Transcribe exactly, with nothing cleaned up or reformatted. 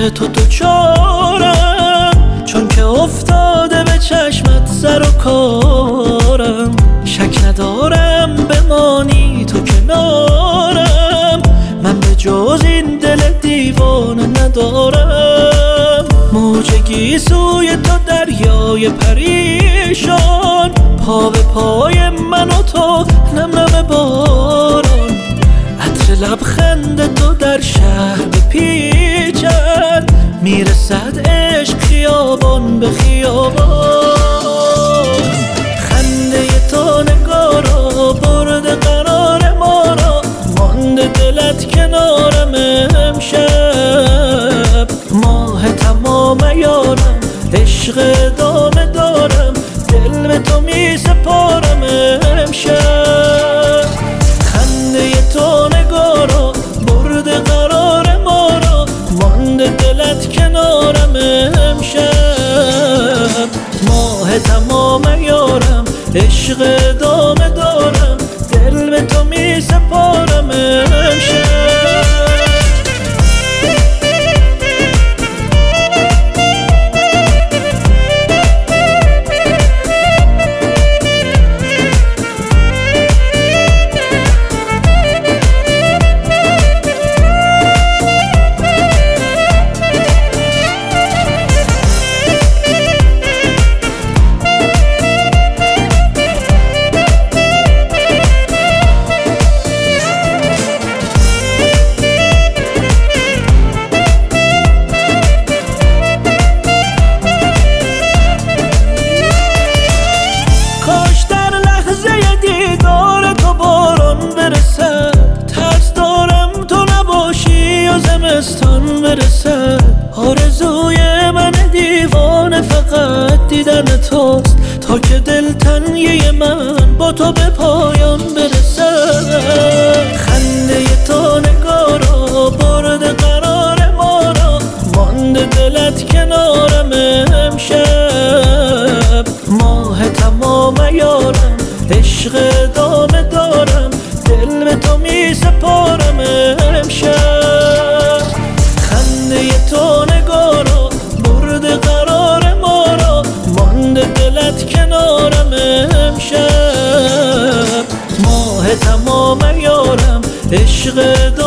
عشق تو دوچارم، چون که افتاده به چشمت سر و کارم. شک ندارم بمانی تو کنارم، من به جز این دل دیوانه ندارم. موج گیسوی تو دریای پریشان، پا به پای من و تو نم نم باران. عطر لبخند تو در شهر بپیچد، میرسد عشق خیابان به خیابان. خنده تو نگارا برده قرار ما را، مانده دلت کنارم امشب. ماه تمام یارم عشق دامه دارم، دل به تو می سپارم امشب. خنده تو نگارا برده قرار ما را، مانده دلت کنارم امشب. ماه تمام یارم عشق دامه دارم، دل به تو می سپارم امشب. ترس دارم تو نباشی و زمستان برسد. آرزوی من دیوانه فقط دیدن توست، تا که دلتنگی من با تو به پایان برسد. خنده تو نگارا برده قرار ما را، مانده دلت کنارم امشب. ماه تمام یارم عشق دامه دارم، دل به تو می سپارم امشب. خنده تو نگارا برده قرار ما را، مانده دلت کنارم امشب. ماه تمام یارم عشق